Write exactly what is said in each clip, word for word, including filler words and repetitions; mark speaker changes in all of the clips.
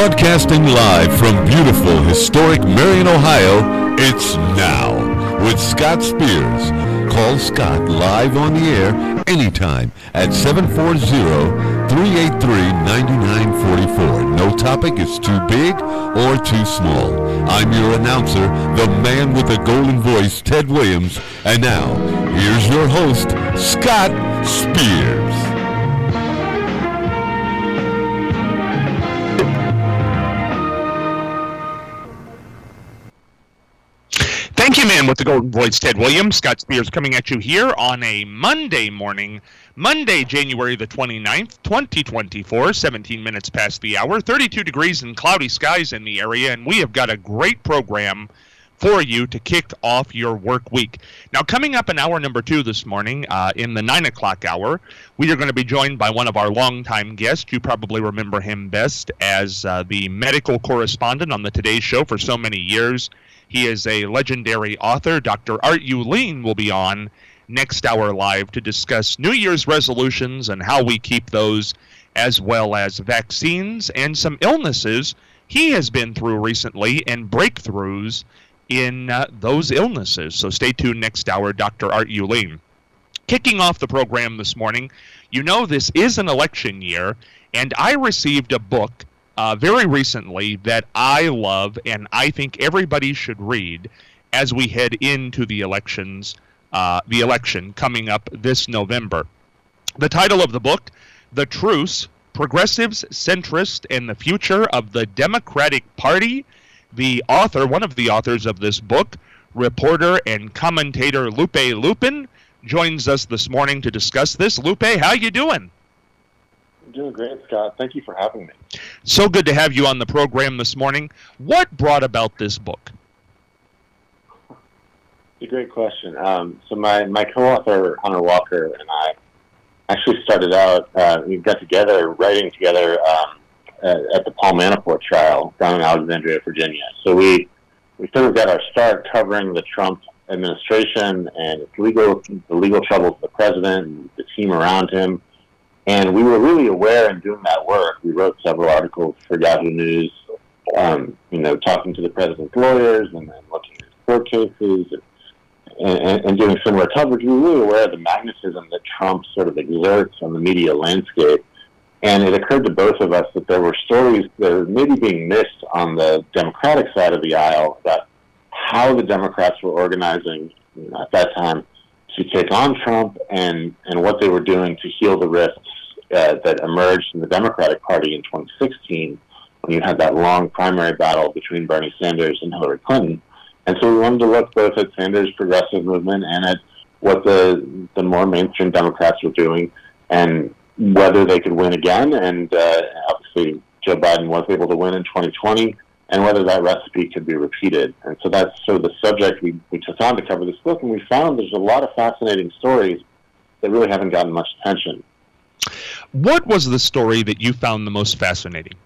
Speaker 1: Broadcasting live from beautiful, historic Marion, Ohio, it's Now with Scott Spears. Call Scott live on the air anytime at seven four zero, three eight three, nine nine four four. No topic is too big or too small. I'm your announcer, the man with the golden voice, Ted Williams. And now, here's your host, Scott Spears.
Speaker 2: Thank you, man, with the golden voice, Ted Williams. Scott Spears coming at you here on a Monday morning, Monday, January the twenty-ninth, twenty twenty-four, seventeen minutes past the hour, thirty-two degrees and cloudy skies in the area, and we have got a great program for you to kick off your work week. Now, coming up in hour number two this morning, uh, in the nine o'clock hour, we are going to be joined by one of our longtime guests. You probably remember him best as uh, the medical correspondent on the Today Show for so many years. He is a legendary author. Doctor Art Uleen will be on next hour live to discuss New Year's resolutions and how we keep those, as well as vaccines and some illnesses he has been through recently and breakthroughs in uh, those illnesses. So stay tuned next hour, Doctor Art Uleen. Kicking off the program this morning, you know this is an election year, and I received a book Uh, very recently that I love and I think everybody should read as we head into the elections, uh, the election coming up this November. The title of the book, The Truce, Progressives, Centrists, and the Future of the Democratic Party. The author, one of the authors of this book, reporter and commentator Lupe Lupin, joins us this morning to discuss this. Lupe, how you doing?
Speaker 3: I'm doing great, Scott. Thank you for having me.
Speaker 2: So good to have you on the program this morning. What brought about this book?
Speaker 3: It's a great question. Um, so my, my co-author, Hunter Walker, and I actually started out, uh, we got together, writing together um, at, at the Paul Manafort trial down in Alexandria, Virginia. So we, we sort of got our start covering the Trump administration and its legal, the legal troubles of the president and the team around him. And we were really aware in doing that work. We wrote several articles for Yahoo News, um, you know, talking to the president's lawyers and then looking at court cases and, and, and doing similar coverage. We were really aware of the magnetism that Trump sort of exerts on the media landscape. And it occurred to both of us that there were stories that were maybe being missed on the Democratic side of the aisle about how the Democrats were organizing, you know, at that time to take on Trump and, and what they were doing to heal the risks Uh, that emerged in the Democratic Party in twenty sixteen when you had that long primary battle between Bernie Sanders and Hillary Clinton. And so we wanted to look both at Sanders' progressive movement and at what the, the more mainstream Democrats were doing and whether they could win again. And uh, obviously Joe Biden was able to win in twenty twenty and whether that recipe could be repeated. And so that's sort of the subject we, we took on to cover this book. And we found there's a lot of fascinating stories that really haven't gotten much attention.
Speaker 2: What was the story that you found the most fascinating?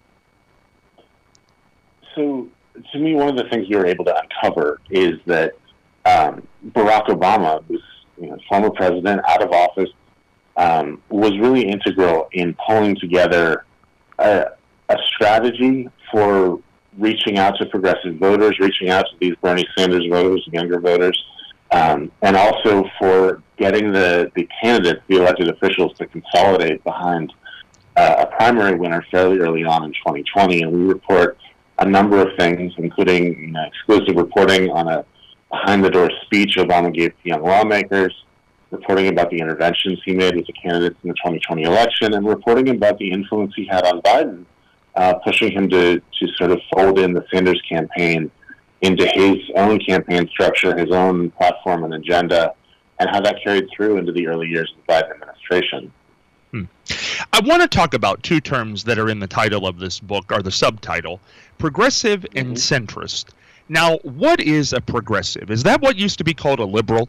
Speaker 3: So, to me, one of the things we were able to uncover is that um, Barack Obama, who's you know, former president, out of office, um, was really integral in pulling together a, a strategy for reaching out to progressive voters, reaching out to these Bernie Sanders voters, younger voters, um, and also for getting the, the candidates, the elected officials, to consolidate behind uh, a primary winner fairly early on in twenty twenty. And we report a number of things, including you know, exclusive reporting on a behind-the-door speech Obama gave to young lawmakers, reporting about the interventions he made with the candidates in the twenty twenty election, and reporting about the influence he had on Biden, uh, pushing him to, to sort of fold in the Sanders campaign into his own campaign structure, his own platform and agenda, and how that carried through into the early years of the Biden administration.
Speaker 2: Hmm. I want to talk about two terms that are in the title of this book, or the subtitle, progressive and mm-hmm. centrist. Now, what is a progressive? Is that what used to be called a liberal?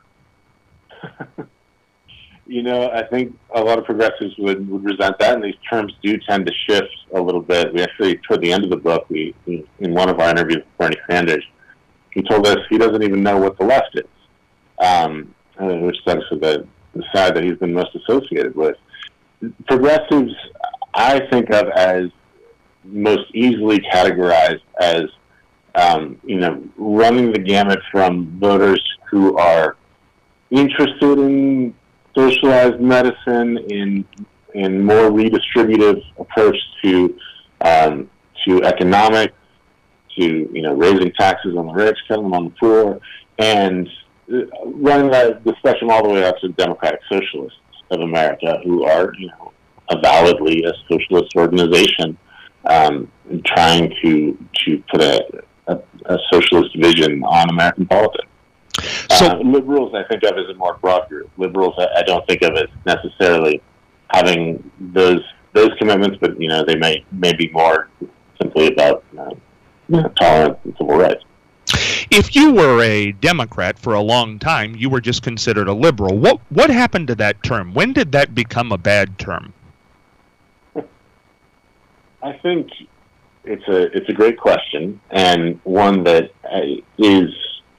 Speaker 3: You know, I think a lot of progressives would, would resent that, and these terms do tend to shift a little bit. We actually, toward the end of the book, we, we in one of our interviews with Bernie Sanders, he told us he doesn't even know what the left is, um, which is actually the, the side that he's been most associated with. Progressives, I think of as most easily categorized as, um, you know, running the gamut from voters who are interested in socialized medicine, in in more redistributive approach to um, to economics, to you know raising taxes on the rich, cutting them on the poor, and running the, the spectrum all the way up to Democratic Socialists of America, who are you know avowedly a socialist organization, um, trying to to put a, a, a socialist vision on American politics. So uh, liberals, I think of as a more broad group. Liberals, I, I don't think of as necessarily having those those commitments, but you know they may may be more simply about uh, you know, tolerance and civil rights.
Speaker 2: If you were a Democrat for a long time, you were just considered a liberal. What what happened to that term? When did that become a bad term?
Speaker 3: I think it's a it's a great question, and one that is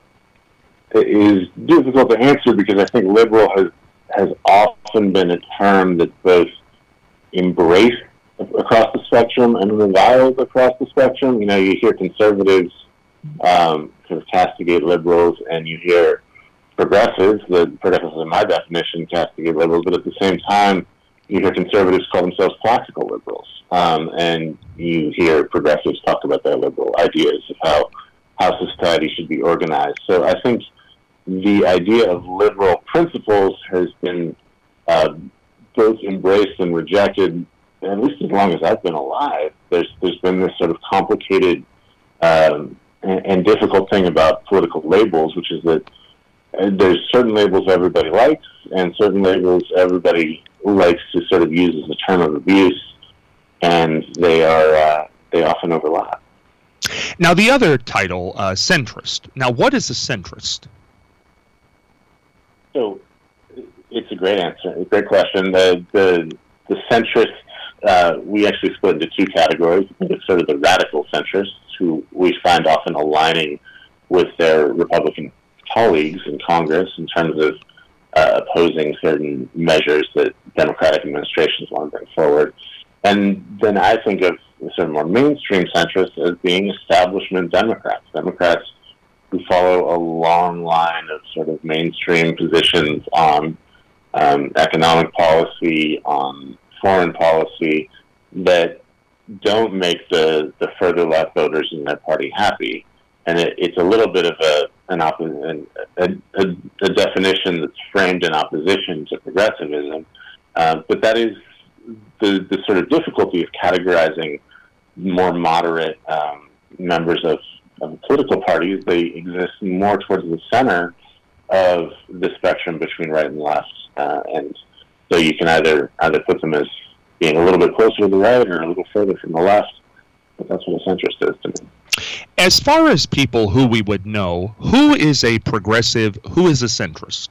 Speaker 3: is difficult to answer because I think liberal has has often been a term that's both embraced across the spectrum and reviled across the spectrum. You know, you hear conservatives um, sort of castigate liberals, and you hear progressives, the progressives in my definition, castigate liberals, but at the same time, you hear conservatives call themselves classical liberals, um, and you hear progressives talk about their liberal ideas of how, how society should be organized. So I think the idea of liberal principles has been uh, both embraced and rejected, at least as long as I've been alive. There's there's been this sort of complicated um, and, and difficult thing about political labels, which is that there's certain labels everybody likes, and certain labels everybody likes to sort of use as a term of abuse, and they are uh, they often overlap.
Speaker 2: Now, the other title, uh, centrist. Now, what is a centrist?
Speaker 3: So, it's a great answer, a great question. The the the centrists, uh, we actually split into two categories. I think it's sort of the radical centrists, who we find often aligning with their Republican colleagues in Congress in terms of uh, opposing certain measures that Democratic administrations want to bring forward. And then I think of sort of more mainstream centrists as being establishment Democrats, Democrats who follow a long line of sort of mainstream positions on um, economic policy, on foreign policy, that don't make the, the further left voters in their party happy. And it, it's a little bit of a an, op- an a, a, a definition that's framed in opposition to progressivism. Uh, but that is the, the sort of difficulty of categorizing more moderate um, members of, of political parties. They exist more towards the center of the spectrum between right and left. Uh, and so you can either either put them as being a little bit closer to the right or a little further from the left. But that's what a centrist is to me.
Speaker 2: As far as people who we would know, who is a progressive, who is a centrist?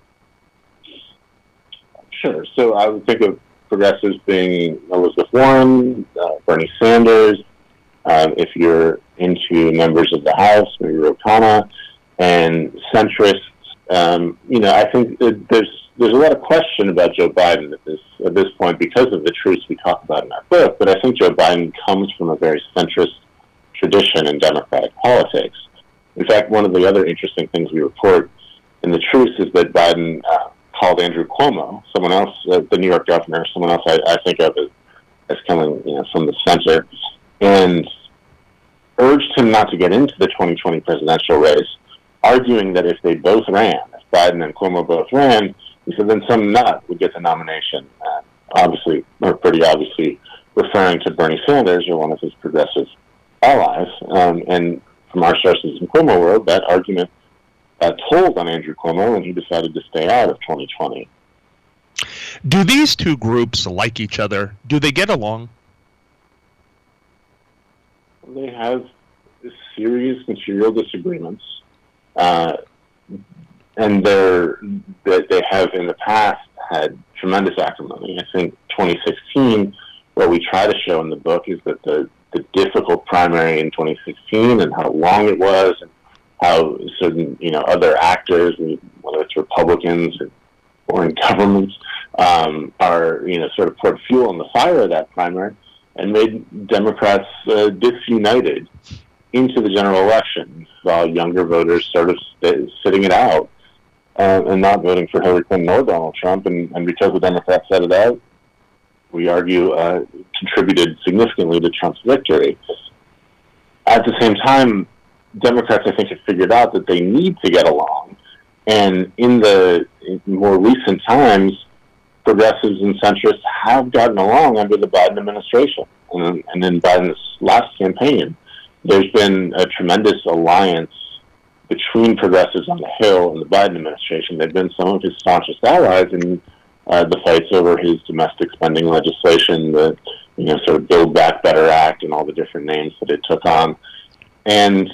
Speaker 3: Sure. So I would think of progressives being Elizabeth Warren, uh, Bernie Sanders. Um, if you're into members of the House, maybe Ro Khanna, and centrists, um, you know, I think there's there's a lot of question about Joe Biden at this at this point because of the truths we talk about in our book. But I think Joe Biden comes from a very centrist tradition in Democratic politics. In fact, one of the other interesting things we report in the truth is that Biden uh, called Andrew Cuomo, someone else, uh, the New York governor, someone else I, I think of as, as coming you know, from the center, and urged him not to get into the twenty twenty presidential race, arguing that if they both ran, if Biden and Cuomo both ran, he said then some nut would get the nomination. Uh, obviously, or pretty obviously, referring to Bernie Sanders or one of his progressive allies. Um, and from our sources in Cuomo world, that argument uh, told on Andrew Cuomo, and he decided to stay out of twenty twenty.
Speaker 2: Do these two groups like each other? Do they get along?
Speaker 3: They have serious material disagreements, uh, and they're, they have in the past had tremendous acrimony. I think twenty sixteen, what we try to show in the book is that the, the difficult primary in twenty sixteen and how long it was, and how certain you know other actors, whether it's Republicans or foreign governments, um, are you know sort of poured fuel on the fire of that primary. and made Democrats uh, disunited into the general election, while younger voters sort of st- sitting it out uh, and not voting for Hillary Clinton or Donald Trump. And, and because the Democrats set it out, we argue uh, contributed significantly to Trump's victory. At the same time, Democrats, I think, have figured out that they need to get along. And in the in more recent times, progressives and centrists have gotten along under the Biden administration. And, and in Biden's last campaign, there's been a tremendous alliance between progressives on the Hill and the Biden administration. They've been some of his staunchest allies in uh, the fights over his domestic spending legislation, the you know sort of Build Back Better Act, and all the different names that it took on. And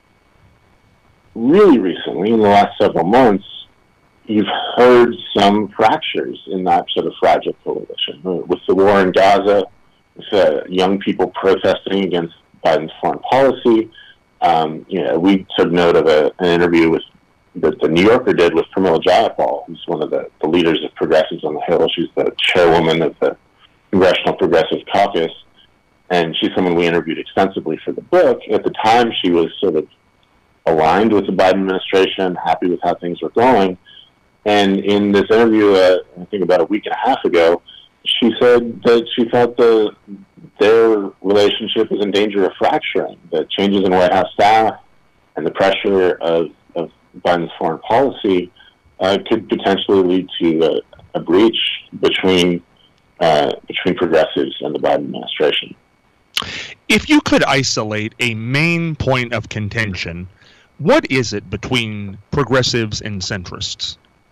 Speaker 3: really recently, in the last several months, you've heard some fractures in that sort of fragile coalition. With the war in Gaza, with uh, young people protesting against Biden's foreign policy. Um, you know, we took note of a, an interview with that the New Yorker did with Pramila Jayapal, who's one of the, the leaders of progressives on the Hill. She's the chairwoman of the Congressional Progressive Caucus, and she's someone we interviewed extensively for the book. At the time, she was sort of aligned with the Biden administration, happy with how things were going. And in this interview, uh, I think about a week and a half ago, she said that she felt the their relationship was in danger of fracturing, that changes in White House staff and the pressure of, of Biden's foreign policy uh, could potentially lead to a, a breach between uh, between progressives and the Biden administration.
Speaker 2: If you could isolate a main point of contention, what is it between progressives and centrists?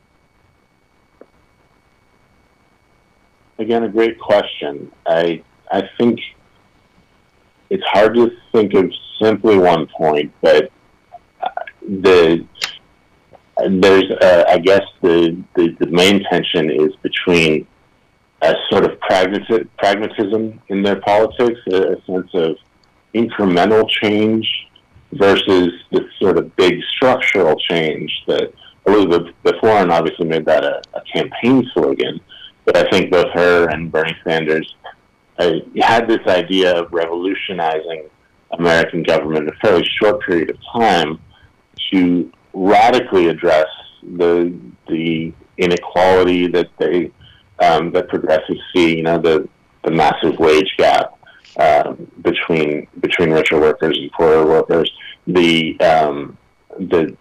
Speaker 3: Again, a great question. I I think it's hard to think of simply one point, but the there's uh, I guess the, the the main tension is between a sort of pragmati- pragmatism in their politics, a, a sense of incremental change versus this sort of big structural change that Elizabeth Warren obviously made that a, a campaign slogan. But I think both her and Bernie Sanders uh, had this idea of revolutionizing American government in a fairly short period of time to radically address the the inequality that they um, that progressives see. You know, the the massive wage gap um, between between richer workers and poorer workers. The um, the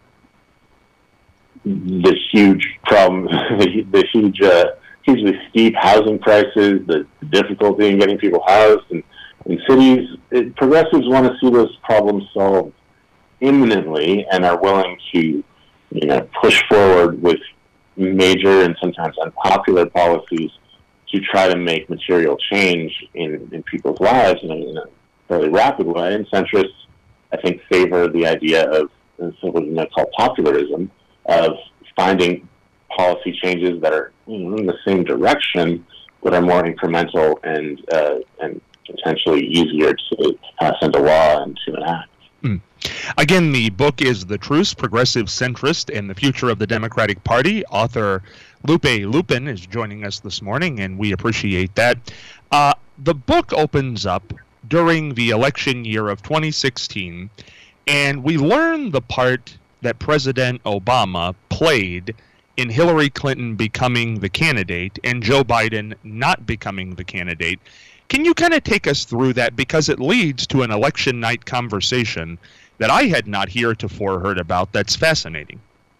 Speaker 3: the huge problem. the, the huge. Uh, hugely steep housing prices, the difficulty in getting people housed in, in cities. It, progressives want to see those problems solved imminently and are willing to, you know, push forward with major and sometimes unpopular policies to try to make material change in, in people's lives in a, in a fairly rapid way. And centrists, I think, favor the idea of what you might call popularism, of finding policy changes that are, you know, in the same direction, but are more incremental and uh, and potentially easier to pass into law and to enact.
Speaker 2: Mm. Again, the book is The Truce, Progressive Centrist and the Future of the Democratic Party. Author Lupe Lupin is joining us this morning, and we appreciate that. Uh, the book opens up during the election year of twenty sixteen, and we learn the part that President Obama played in Hillary Clinton becoming the candidate and Joe Biden not becoming the candidate. Can you kind of take us through that? Because it leads to an election night conversation that I had not heretofore heard about that's fascinating.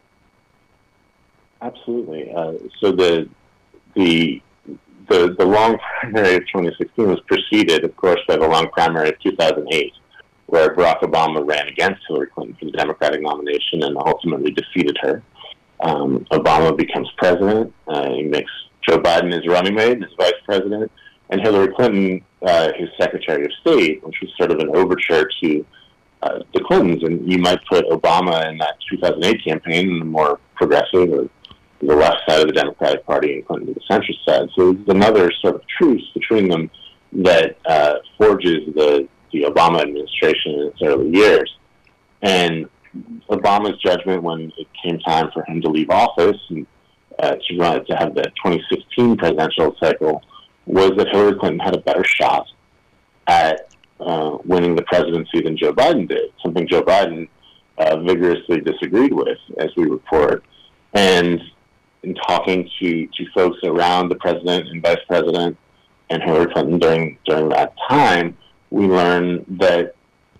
Speaker 3: Absolutely. Uh, so the, the the the long primary of twenty sixteen was preceded, of course, by the long primary of two thousand eight, where Barack Obama ran against Hillary Clinton for the Democratic nomination and ultimately defeated her. Um, Obama becomes president. Uh, he makes Joe Biden his running mate, his vice president, and Hillary Clinton uh, his Secretary of State, which was sort of an overture to uh, the Clintons. And you might put Obama in that two thousand eight campaign in the more progressive or the left side of the Democratic Party, and Clinton to the centrist side. So it's another sort of truce between them that uh, forges the, the Obama administration in its early years. And Obama's judgment when it came time for him to leave office and uh, to run to have the twenty sixteen presidential cycle was that Hillary Clinton had a better shot at uh, winning the presidency than Joe Biden did, something Joe Biden uh, vigorously disagreed with, as we report. And in talking to, to folks around the president and vice president and Hillary Clinton during during that time, we learned that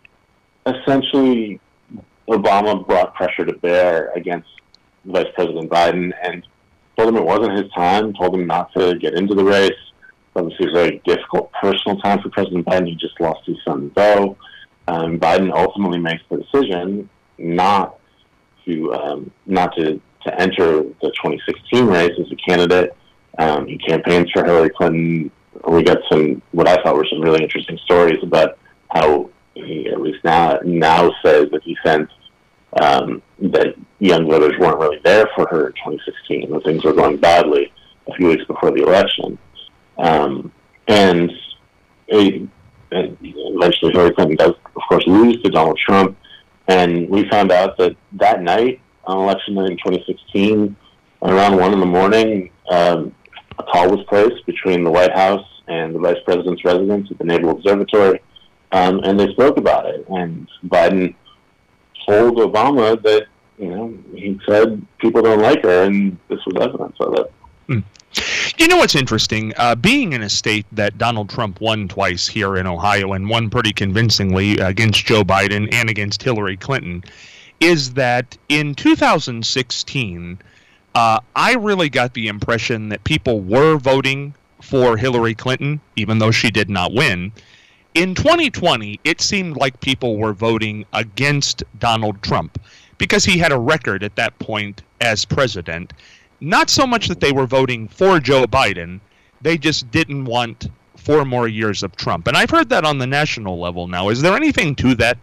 Speaker 3: essentially Obama brought pressure to bear against Vice President Biden and told him it wasn't his time, told him not to get into the race. Obviously, it was a very difficult personal time for President Biden. He just lost his son, Beau. Um, Biden ultimately makes the decision not to um, not to, to enter the twenty sixteen race as a candidate. Um, he campaigns for Hillary Clinton. We got some, what I thought were some really interesting stories about how he, at least now, now says that he sensed um, that young voters weren't really there for her in twenty sixteen, when things were going badly a few weeks before the election. Um, and it, and eventually Hillary Clinton does, of course, lose to Donald Trump. And we found out that that night, on election night in twenty sixteen, around one in the morning, um, a call was placed between the White House and the Vice President's residence at the Naval Observatory, um, and they spoke about it. And Biden told Obama that, you know, he said people don't like her, and this was evidence of it.
Speaker 2: Hmm. You know what's interesting? Uh, being in a state that Donald Trump won twice here in Ohio, and won pretty convincingly against Joe Biden and against Hillary Clinton, is that in two thousand sixteen, uh, I really got the impression that people were voting for Hillary Clinton, even though she did not win. In twenty twenty, it seemed like people were voting against Donald Trump because he had a record at that point as president. Not so much that they were voting for Joe Biden, they just didn't want four more years of Trump. And I've heard that on the national level now. Is there anything to that?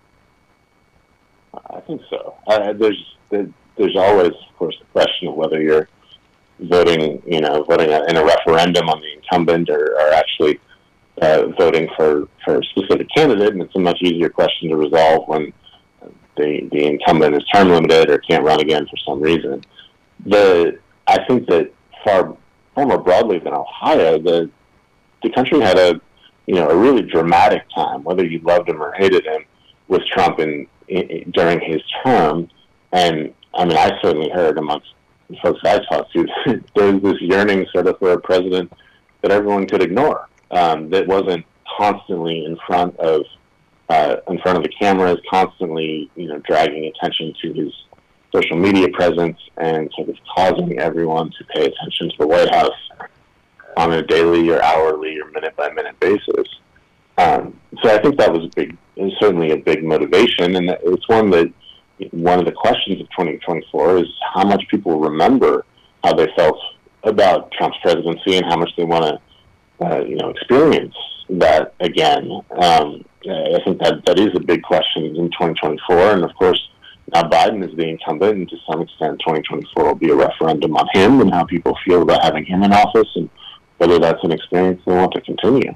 Speaker 3: I think so. Uh, there's there's always, of course, the question of whether you're voting, you know, voting in a referendum on the incumbent or, or actually uh, voting for, for a specific candidate, and it's a much easier question to resolve when the the incumbent is term limited or can't run again for some reason. The I think that far far more broadly than Ohio, the the country had a you know a really dramatic time, whether you loved him or hated him, with Trump in, in during his term. And I mean, I certainly heard amongst the folks I talked to, there was this yearning sort of for a president that everyone could ignore, um, that wasn't constantly in front of uh, in front of the cameras, constantly you know dragging attention to his social media presence and sort of causing everyone to pay attention to the White House on a daily or hourly or minute by minute basis. Um, so I think that was a big, certainly a big motivation, and it's one that one of the questions of twenty twenty-four is how much people remember how they felt about Trump's presidency and how much they want to, uh, you know, experience that again. Um, I think that that is a big question in twenty twenty-four, and of course, now Biden is the incumbent, and to some extent, twenty twenty-four will be a referendum on him and how people feel about having him in office, and whether that's an experience they want to continue.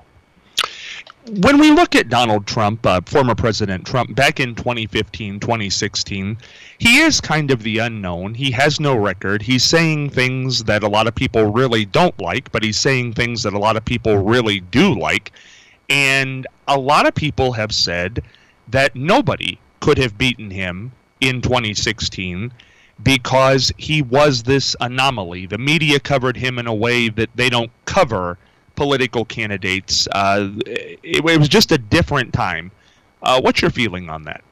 Speaker 2: When we look at Donald Trump, uh, former President Trump, back in twenty fifteen, twenty sixteen, he is kind of the unknown. He has no record. He's saying things that a lot of people really don't like, but he's saying things that a lot of people really do like. And a lot of people have said that nobody could have beaten him in twenty sixteen because he was this anomaly. The media covered him in a way that they don't cover political candidates. Uh, it, it was just a different time. Uh, what's your feeling on that?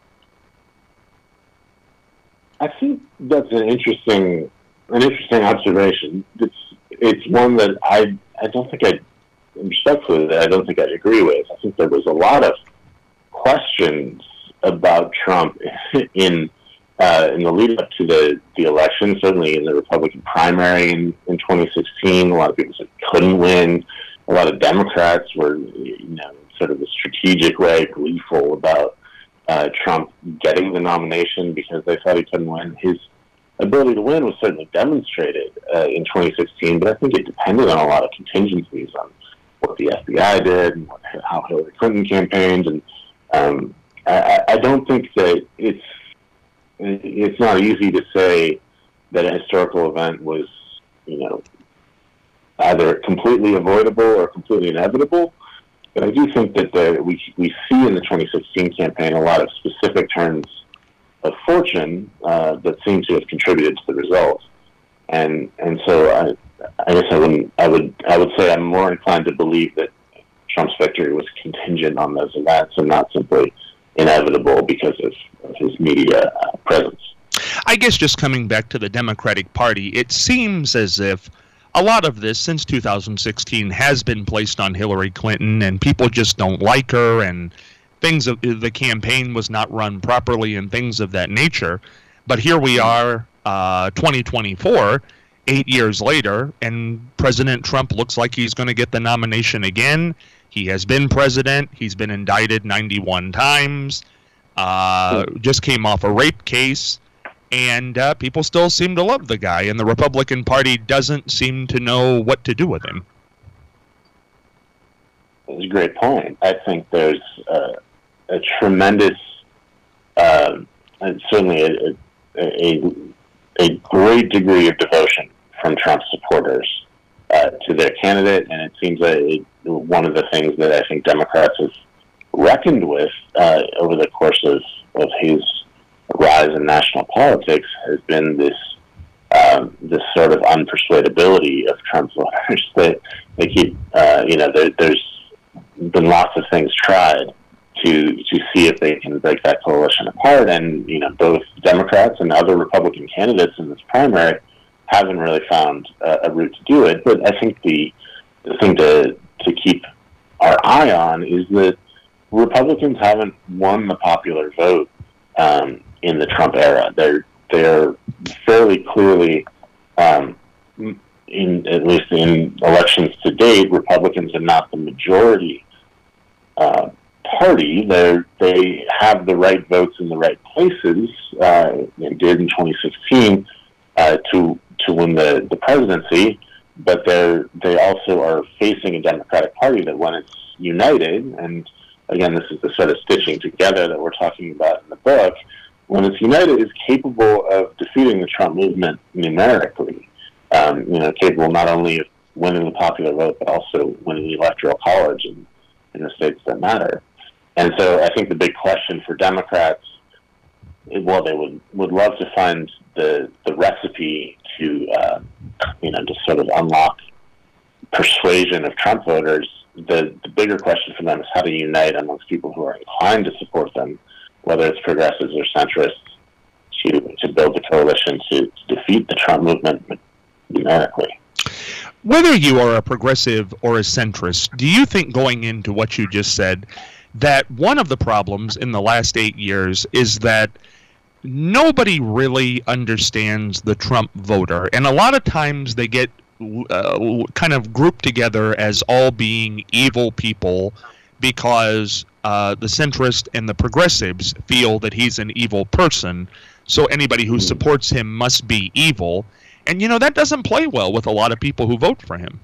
Speaker 3: I think that's an interesting, an interesting observation. It's it's one that I I don't think I, respectfully, that I don't think I'd agree with. I think there was a lot of questions about Trump in uh, in the lead up to the, the election, certainly in the Republican primary in, in twenty sixteen. A lot of people said he couldn't win. A lot of Democrats were, you know, sort of a strategic way, gleeful about uh, Trump getting the nomination because they thought he couldn't win. His ability to win was certainly demonstrated uh, in twenty sixteen, but I think it depended on a lot of contingencies on what the F B I did and what, how Hillary Clinton campaigned, and um, I, I don't think that it's it's not easy to say that a historical event was, you know, either completely avoidable or completely inevitable. But I do think that the, we we see in the twenty sixteen campaign a lot of specific turns of fortune uh, that seem to have contributed to the results, and and so I, I guess I would I would I would say I'm more inclined to believe that Trump's victory was contingent on those events and not simply inevitable because of, of his media uh, presence.
Speaker 2: I guess just coming back to the Democratic Party, it seems as if a lot of this since two thousand sixteen has been placed on Hillary Clinton, and people just don't like her, and things of the campaign was not run properly and things of that nature. But here we are, uh, twenty twenty-four, eight years later, and President Trump looks like he's going to get the nomination again. He has been president. He's been indicted ninety-one times. Uh, just came off a rape case. And uh, people still seem to love the guy, and the Republican Party doesn't seem to know what to do with him.
Speaker 3: That's a great point. I think there's uh, a tremendous, uh, and certainly a, a, a great degree of devotion from Trump supporters uh, to their candidate, and it seems that one of the things that I think Democrats have reckoned with uh, over the course of, of his rise in national politics has been this um, this sort of unpersuadability of Trump voters. That they keep, uh, you know, there, there's been lots of things tried to to see if they can break that coalition apart, and you know, both Democrats and other Republican candidates in this primary haven't really found uh, a route to do it. But I think the the thing to to keep our eye on is that Republicans haven't won the popular vote Um, in the Trump era. They're they're fairly clearly, um, in at least in elections to date, Republicans are not the majority uh, party. They they have the right votes in the right places. Uh, and did in twenty sixteen uh, to to win the, the presidency, but they're they also are facing a Democratic Party that, when it's united, and again, this is the sort of stitching together that we're talking about in the book, when it's united, is capable of defeating the Trump movement numerically. Um, you know, capable not only of winning the popular vote, but also winning the Electoral College in, in the states that matter. And so I think the big question for Democrats, well, they would, would love to find the the recipe to, uh, you know, to sort of unlock persuasion of Trump voters. The, the bigger question for them is how to unite amongst people who are inclined to support them, whether it's progressives or centrists, to to build a coalition to, to defeat the Trump movement numerically.
Speaker 2: Whether you are a progressive or a centrist, do you think, going into what you just said, that one of the problems in the last eight years is that nobody really understands the Trump voter, and a lot of times they get Uh, kind of grouped together as all being evil people because uh, the centrist and the progressives feel that he's an evil person, so anybody who supports him must be evil. And, you know, that doesn't play well with a lot of people who vote for him.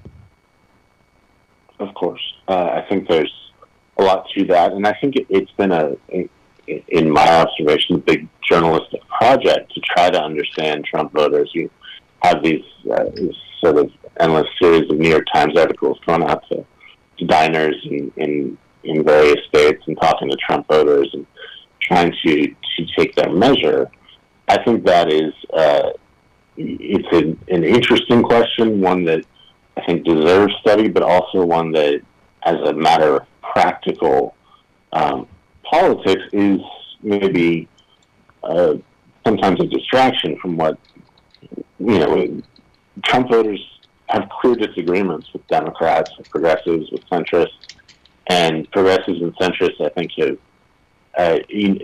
Speaker 3: Of course. Uh, I think there's a lot to that, and I think it, it's been, a, a, in my observation, a big journalistic project to try to understand Trump voters. You have these, uh, these sort of endless series of New York Times articles going out to, to diners in, in in various states and talking to Trump voters and trying to, to take their measure. I think that is uh, it's an, an interesting question, one that I think deserves study, but also one that, as a matter of practical um, politics, is maybe uh, sometimes a distraction from what, you know, Trump voters have clear disagreements with Democrats, with progressives, with centrists, and progressives and centrists, I think, have, uh,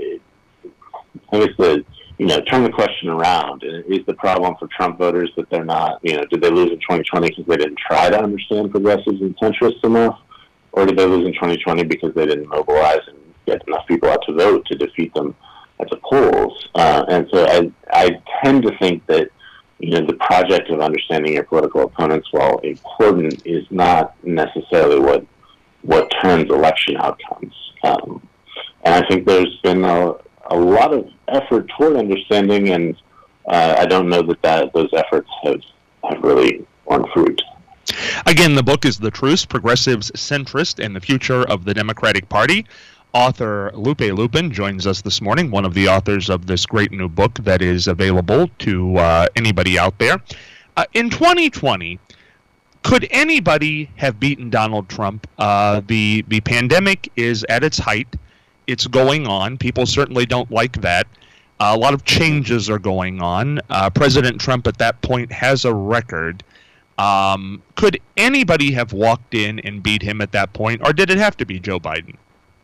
Speaker 3: I guess the, you know, turn the question around. Is the problem for Trump voters that they're not, you know, did they lose in twenty twenty because they didn't try to understand progressives and centrists enough? Or did they lose in twenty twenty because they didn't mobilize and get enough people out to vote to defeat them at the polls? Uh, and so I, I tend to think that, you know, the project of understanding your political opponents, while important, is not necessarily what what turns election outcomes. Um, and I think there's been a, a lot of effort toward understanding, and uh, I don't know that, that those efforts have, have really borne fruit.
Speaker 2: Again, the book is The Truce, Progressives, Centrist, and the Future of the Democratic Party. Author Lupe Lupin joins us this morning, one of the authors of this great new book that is available to uh, anybody out there. Uh, in twenty twenty, could anybody have beaten Donald Trump? Uh, the, the pandemic is at its height. It's going on. People certainly don't like that. Uh, a lot of changes are going on. Uh, President Trump at that point has a record. Um, could anybody have walked in and beat him at that point, or did it have to be Joe Biden?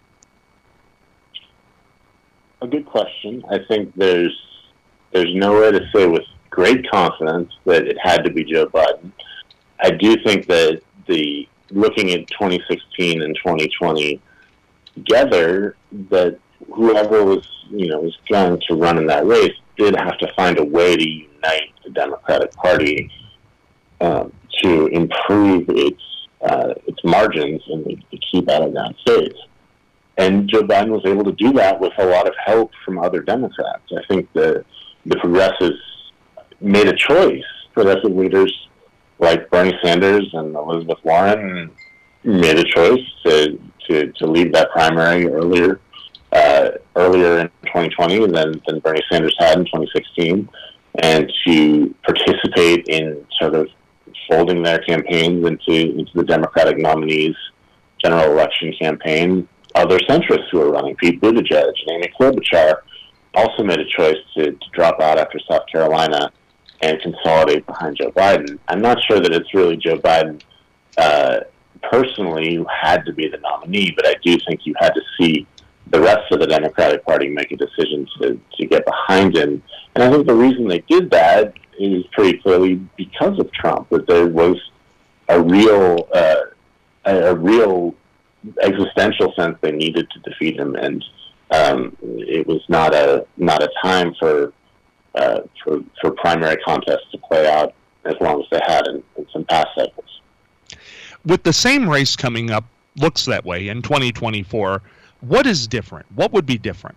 Speaker 3: A good question. I think there's there's no way to say with great confidence that it had to be Joe Biden. I do think that the looking at twenty sixteen and twenty twenty together, that whoever was you know was going to run in that race did have to find a way to unite the Democratic Party um, to improve its uh, its margins and to keep out of that states. And Joe Biden was able to do that with a lot of help from other Democrats. I think the the progressives made a choice. Progressive leaders like Bernie Sanders and Elizabeth Warren made a choice to to, to leave that primary earlier uh, earlier in twenty twenty than, than Bernie Sanders had in twenty sixteen, and to participate in sort of folding their campaigns into into the Democratic nominees' general election campaign. Other centrists who are running, Pete Buttigieg and Amy Klobuchar, also made a choice to, to drop out after South Carolina and consolidate behind Joe Biden. I'm not sure that it's really Joe Biden uh, personally who had to be the nominee, but I do think you had to see the rest of the Democratic Party make a decision to, to get behind him. And I think the reason they did that is pretty clearly because of Trump, that there was a real, uh, a, a real existential sense they needed to defeat him, and um, it was not a not a time for, uh, for for primary contests to play out as long as they had in, in some past cycles.
Speaker 2: With the same race coming up, looks that way in twenty twenty-four. What is different? What would be different?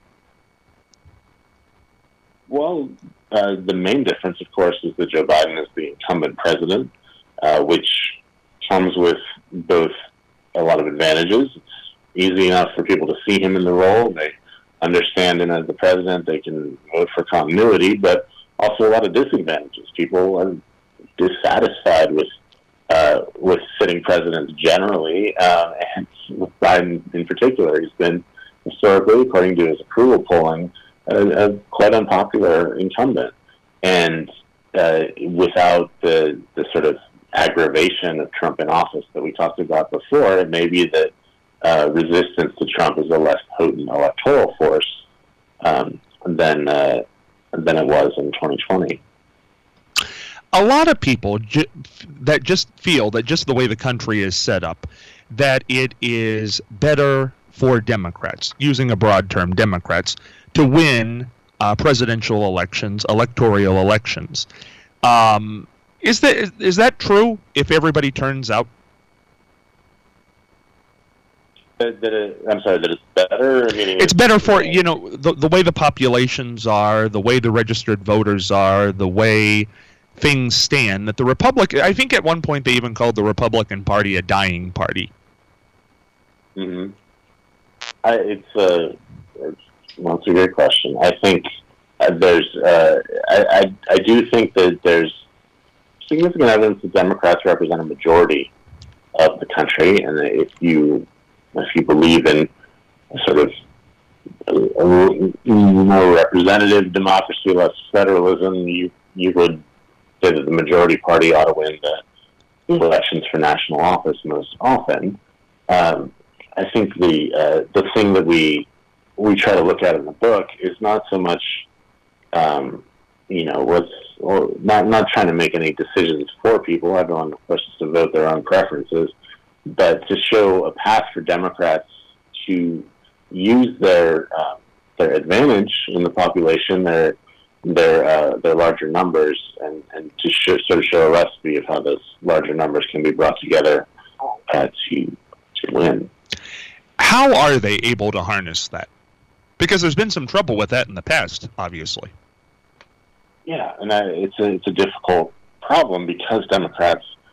Speaker 3: Well, uh, the main difference, of course, is that Joe Biden is the incumbent president, uh, which comes with both a lot of advantages. It's easy enough for people to see him in the role. They understand him as the president. They can vote for continuity, but also a lot of disadvantages. People are dissatisfied with uh, with sitting presidents generally, uh, and with Biden in particular. He's been historically, according to his approval polling, a, a quite unpopular incumbent. And uh, without the the sort of aggravation of Trump in office that we talked about before, it may be that uh, resistance to Trump is a less potent electoral force um, than uh, than it was in twenty twenty.
Speaker 2: A lot of people ju- that just feel that just the way the country is set up, that it is better for Democrats, using a broad term, Democrats, to win uh, presidential elections, electoral elections. Um, Is that is, is that true? If everybody turns out,
Speaker 3: that, that it, I'm sorry, that it's better. Meaning
Speaker 2: it's better for you know the the way the populations are, the way the registered voters are, the way things stand. That the Republic, I think at one point they even called the Republican Party a dying party.
Speaker 3: Mm-hmm. I, it's a it's, well, it's a great question. I think uh, there's uh, I, I I do think that there's significant evidence that Democrats represent a majority of the country, and if you if you believe in sort of a, a more representative democracy, less federalism, you you would say that the majority party ought to win the elections for national office most often. Um, I think the uh, the thing that we we try to look at in the book is not so much um, you know what's or not not trying to make any decisions for people. Everyone, of course, is to vote their own preferences, but to show a path for Democrats to use their uh, their advantage in the population, their their uh, their larger numbers, and, and to show, sort of show a recipe of how those larger numbers can be brought together uh, to to win.
Speaker 2: How are they able to harness that? Because there's been some trouble with that in the past, obviously.
Speaker 3: Yeah, and I, it's a it's a difficult problem because Democrats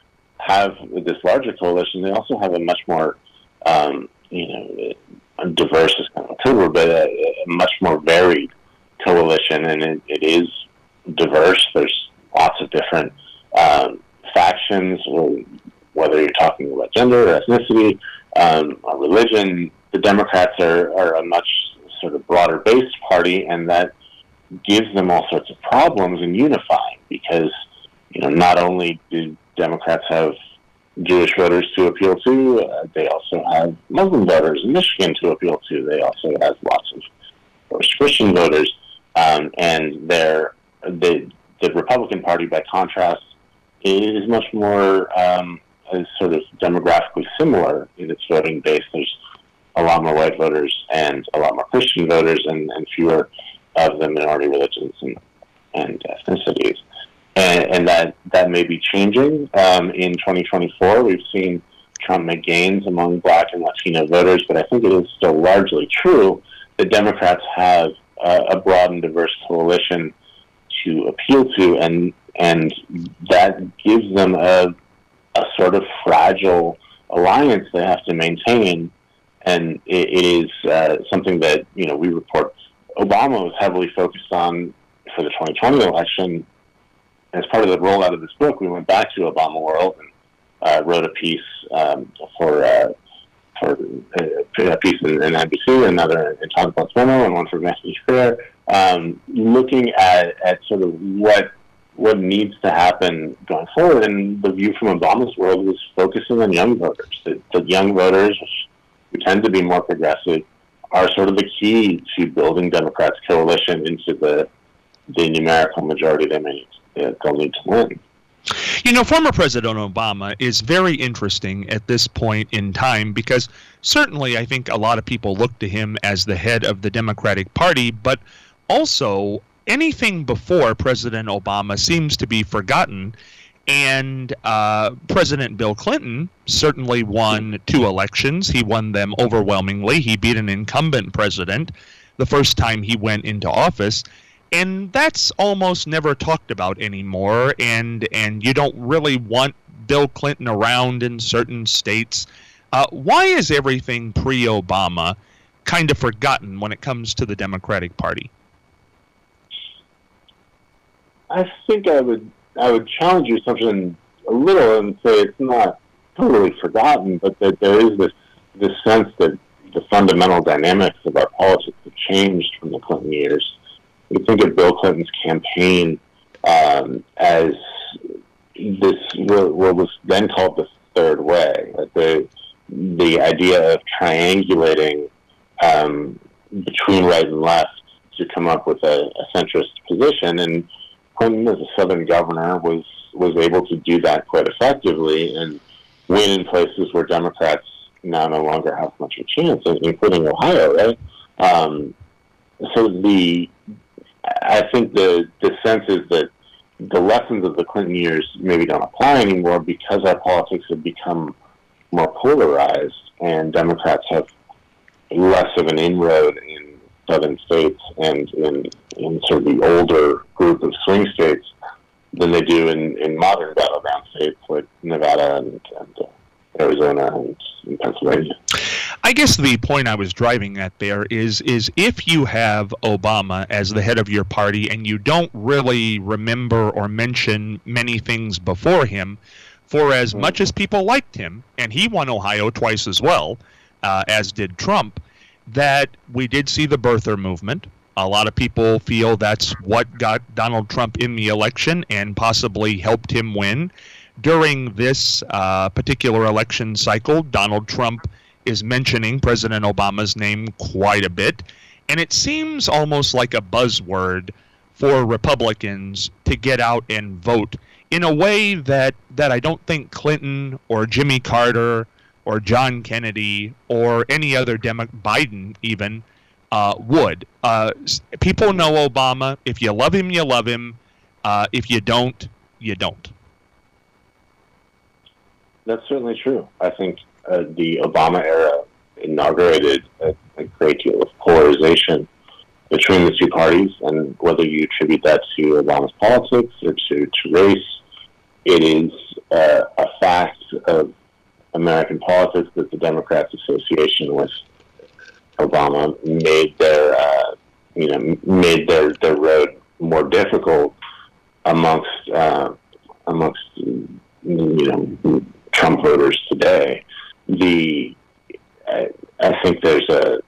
Speaker 3: have this larger coalition, they also have a much more, um, you know, diverse is kind of a code word, but a, a much more varied coalition, and it, it is diverse. There's lots of different um, factions, or whether you're talking about gender or ethnicity, um, or religion. The Democrats are, are a much sort of broader based party, and that gives them all sorts of problems in unifying, because, you know, not only do Democrats have Jewish voters to appeal to, uh, they also have Muslim voters in Michigan to appeal to. They also have lots of, of course, Christian voters, um, and they're, the the Republican Party, by contrast, is much more um, is sort of demographically similar in its voting base. There's a lot more white voters and a lot more Christian voters, and, and fewer of the minority religions and, and ethnicities. And, and that, that may be changing um, in twenty twenty-four. We've seen Trump make gains among Black and Latino voters, but I think it is still largely true that Democrats have uh, a broad and diverse coalition to appeal to, and and that gives them a, a sort of fragile alliance they have to maintain. And it, it is uh, something that, you know, we report Obama was heavily focused on for the twenty twenty election. As part of the rollout of this book, we went back to Obama World and uh, wrote a piece um, for uh, for a piece in, in N B C, another in Todd Blunt's memo, and one for Vanity Fair, um, looking at, at sort of what what needs to happen going forward. And the view from Obama's world was focusing on young voters. The, the young voters, who tend to be more progressive, are sort of the key to building Democrats' coalition into the the numerical majority they may uh, they'll need to win.
Speaker 2: You know, former President Obama is very interesting at this point in time, because certainly I think a lot of people look to him as the head of the Democratic Party, but also anything before President Obama seems to be forgotten. And uh, President Bill Clinton certainly won two elections. He won them overwhelmingly. He beat an incumbent president the first time he went into office. And that's almost never talked about anymore, and and you don't really want Bill Clinton around in certain states. Uh, why is everything pre-Obama kind of forgotten when it comes to the Democratic Party?
Speaker 3: I think I would I would challenge your assumption a little and say it's not totally forgotten, but that there is this this sense that the fundamental dynamics of our politics have changed from the Clinton years. We think of Bill Clinton's campaign um, as this, what was then called the third way, the the idea of triangulating um, between right and left to come up with a, a centrist position. And Clinton, as a Southern governor, was was able to do that quite effectively and win in places where Democrats now no longer have much of a chance, including Ohio, right? Um, so the I think the, the sense is that the lessons of the Clinton years maybe don't apply anymore because our politics have become more polarized, and Democrats have less of an inroad in southern states and in, in sort of the older group of swing states than they do in, in modern battleground states like Nevada and, and uh, Arizona and, and Pennsylvania.
Speaker 2: I guess the point I was driving at there is is if you have Obama as the head of your party and you don't really remember or mention many things before him, for as much as people liked him, and he won Ohio twice as well, uh, as did Trump, that we did see the birther movement. A lot of people feel that's what got Donald Trump in the election and possibly helped him win. During this uh, particular election cycle, Donald Trump is mentioning President Obama's name quite a bit, and it seems almost like a buzzword for Republicans to get out and vote in a way that, that I don't think Clinton or Jimmy Carter or John Kennedy or any other Demo- Biden even uh, would. Uh, people know Obama. If you love him, you love him. Uh, if you don't, you don't.
Speaker 3: That's certainly true. I think uh, the Obama era inaugurated a, a great deal of polarization between the two parties, and whether you attribute that to Obama's politics or to, to race, it is uh, a fact of American politics that the Democrats' association with Obama made their, uh, you know, made their, their road more difficult amongst uh, amongst you know Trump voters today. The I, I think there's a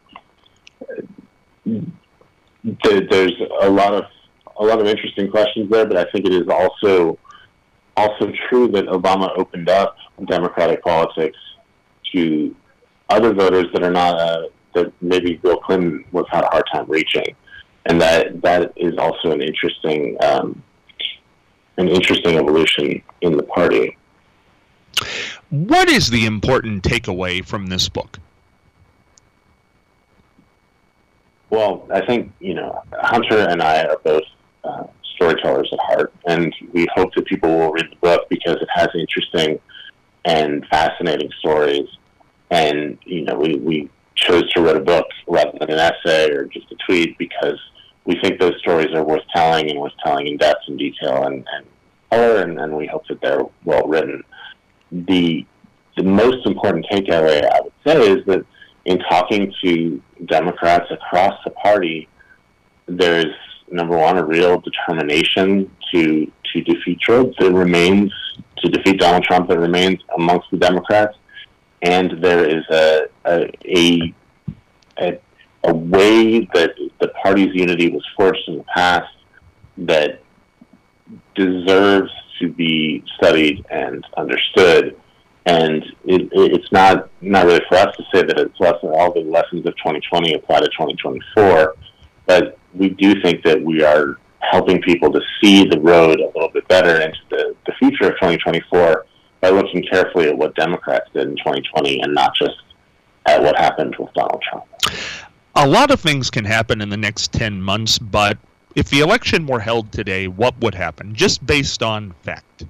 Speaker 3: there, there's a lot of a lot of interesting questions there, but I think it is also also true that Obama opened up Democratic politics to other voters that are not uh, that maybe Bill Clinton was had a hard time reaching, and that that is also an interesting um, an interesting evolution in the party.
Speaker 2: What is the important takeaway from this book?
Speaker 3: Well, I think, you know, Hunter and I are both uh, storytellers at heart, and we hope that people will read the book because it has interesting and fascinating stories. And, you know, we, we chose to write a book rather than an essay or just a tweet because we think those stories are worth telling and worth telling in depth and detail and, and color, and, and we hope that they're well written. The, the most important takeaway, I would say, is that in talking to Democrats across the party, there's, number one, a real determination to to defeat Trump that remains, to defeat Donald Trump that remains amongst the Democrats. And there is a a, a, a, a way that the party's unity was forged in the past that deserves to be studied and understood. And it, it's not not really for us to say that it's less, all the lessons of twenty twenty apply to twenty twenty-four, but we do think that we are helping people to see the road a little bit better into the, the future of twenty twenty-four by looking carefully at what Democrats did in twenty twenty and not just at what happened with Donald Trump.
Speaker 2: A lot of things can happen in the next ten months, but if the election were held today, what would happen, just based on fact?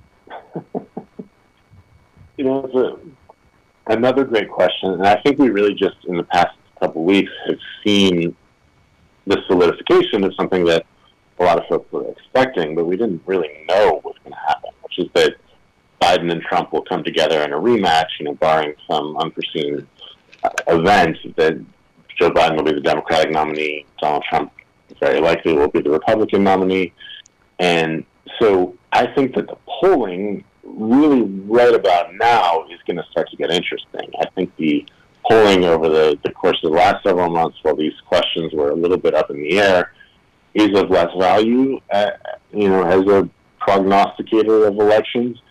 Speaker 3: You know, it's a, another great question, and I think we really just in the past couple of weeks have seen the solidification of something that a lot of folks were expecting, but we didn't really know was going to happen, which is that Biden and Trump will come together in a rematch, you know, barring some unforeseen uh, event, that Joe Biden will be the Democratic nominee, Donald Trump very likely will be the Republican nominee. And so I think that the polling really right about now is going to start to get interesting. I think the polling over the, the course of the last several months, while these questions were a little bit up in the air, is of less value, uh, you know, as a prognosticator of elections.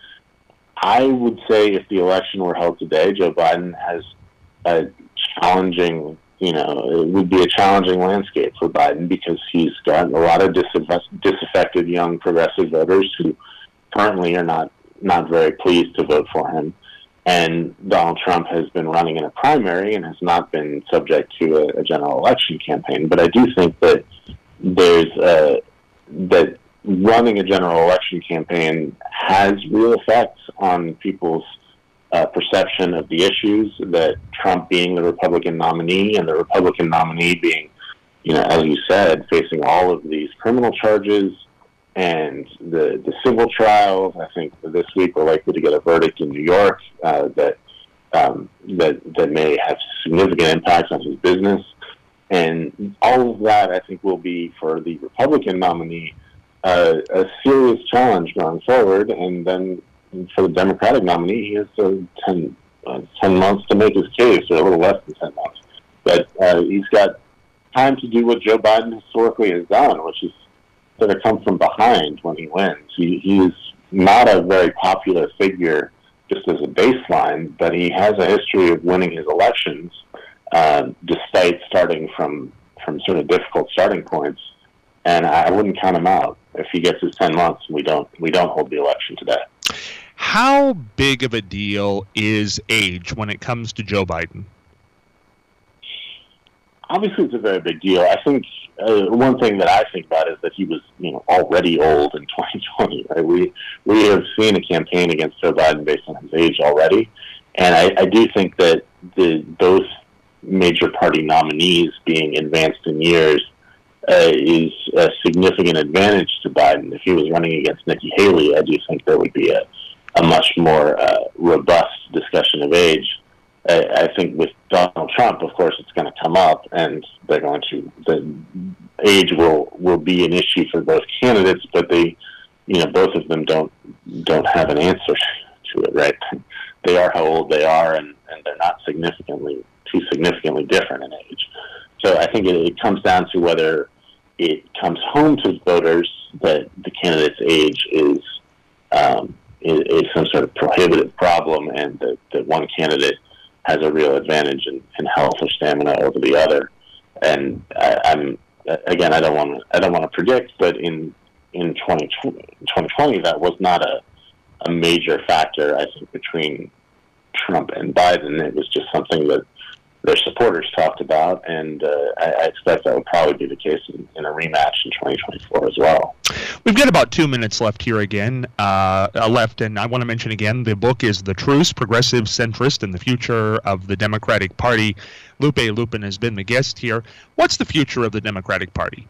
Speaker 3: I would say if the election were held today, Joe Biden has a challenging, you know, it would be a challenging landscape for Biden because he's got a lot of disaff- disaffected young progressive voters who currently are not not very pleased to vote for him. And Donald Trump has been running in a primary and has not been subject to a, a general election campaign. But I do think that there's a, that running a general election campaign has real effects on people's uh, perception of the issues, that Trump being the Republican nominee and the Republican nominee being, you know, as you said, facing all of these criminal charges and the the civil trials. I think this week we're likely to get a verdict in New York uh, that um, that that may have significant impacts on his business, and all of that I think will be for the Republican nominee uh, a serious challenge going forward. And then for the Democratic nominee, he has uh, ten, uh, ten months to make his case, or a little less than ten months. But uh, he's got time to do what Joe Biden historically has done, which is sort of come from behind when he wins. He, he is not a very popular figure just as a baseline, but he has a history of winning his elections uh, despite starting from, from sort of difficult starting points. And I wouldn't count him out if he gets his ten months and we don't, we don't hold the election today.
Speaker 2: How big of a deal is age when it comes to Joe Biden?
Speaker 3: Obviously, it's a very big deal. I think uh, one thing that I think about is that he was, you know, already old in twenty twenty. Right? We we have seen a campaign against Joe Biden based on his age already, and I, I do think that the both major party nominees being advanced in years uh, is a significant advantage to Biden. If he was running against Nikki Haley, I do think there would be a a much more uh, robust discussion of age. I, I think with Donald Trump, of course, it's going to come up, and they're going to the age will will be an issue for both candidates, but they, you know, both of them don't don't have an answer to it, right? They are how old they are, and, and they're not significantly too significantly different in age. So I think it, it comes down to whether it comes home to voters that the candidate's age is um, is, is some sort of prohibitive problem, and that, that one candidate has a real advantage in, in health or stamina over the other. And I, I'm again, I don't want to I don't want to predict, but in in twenty twenty, that was not a a major factor, I think, between Trump and Biden. It was just something that their supporters talked about, and uh, I, I expect that would probably be the case in, in a rematch in twenty twenty-four as well.
Speaker 2: We've got about two minutes left here again, uh, left, and I want to mention again, the book is The Truce, Progressive, Centrist, and the Future of the Democratic Party. Lupe Lupin has been the guest here. What's the future of the Democratic Party?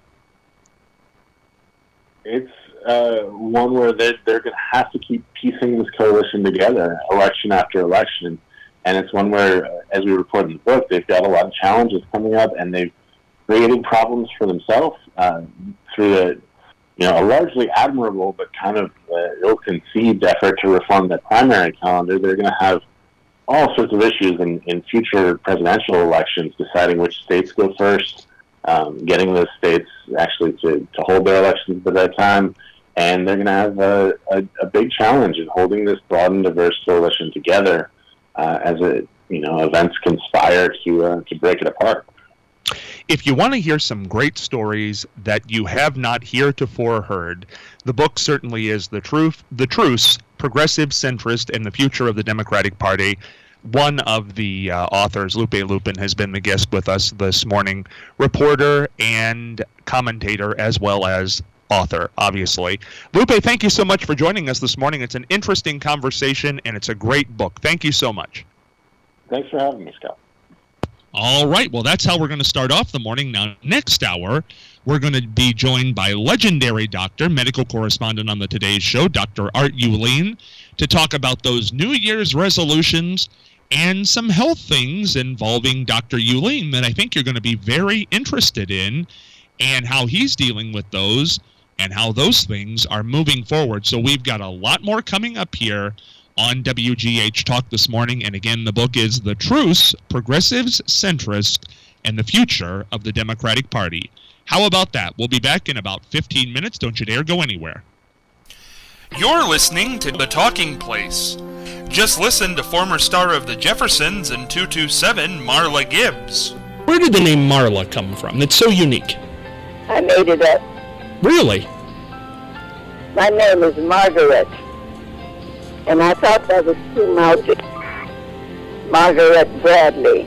Speaker 3: It's uh, one where they're, they're going to have to keep piecing this coalition together, election after election. And it's one where, uh, as we report in the book, they've got a lot of challenges coming up, and they've created problems for themselves uh, through a, you know, a largely admirable but kind of uh, ill-conceived effort to reform the primary calendar. They're going to have all sorts of issues in, in future presidential elections, deciding which states go first, um, getting those states actually to, to hold their elections at that time. And they're going to have a, a, a big challenge in holding this broad and diverse coalition together uh, as it, you know, events conspire to uh, to break it apart.
Speaker 2: If you want to hear some great stories that you have not heretofore heard, the book certainly is The Truth, The Truce, Progressive, Centrist, and the Future of the Democratic Party. One of the uh, authors, Lupe Lupin, has been the guest with us this morning, reporter and commentator as well as author, obviously. Lupe, thank you so much for joining us this morning. It's an interesting conversation, and it's a great book. Thank you so much.
Speaker 3: Thanks for having me, Scott.
Speaker 2: All right, well, that's how we're going to start off the morning. Now, next hour, we're going to be joined by legendary doctor, medical correspondent on the Today Show, Doctor Art Uihlein, to talk about those New Year's resolutions and some health things involving Doctor Uihlein that I think you're going to be very interested in, and how he's dealing with those and how those things are moving forward. So we've got a lot more coming up here on W G H Talk this morning. And again, the book is The Truce, Progressives, Centrists, and the Future of the Democratic Party. How about that? We'll be back in about fifteen minutes. Don't you dare go anywhere.
Speaker 4: You're listening to The Talking Place. Just listen to former star of the Jeffersons and two two seven, Marla Gibbs.
Speaker 5: Where did the name Marla come from? It's so unique.
Speaker 6: I made it up.
Speaker 5: Really?
Speaker 6: My name is Margaret. And I thought that was too mouthy. Margaret Bradley.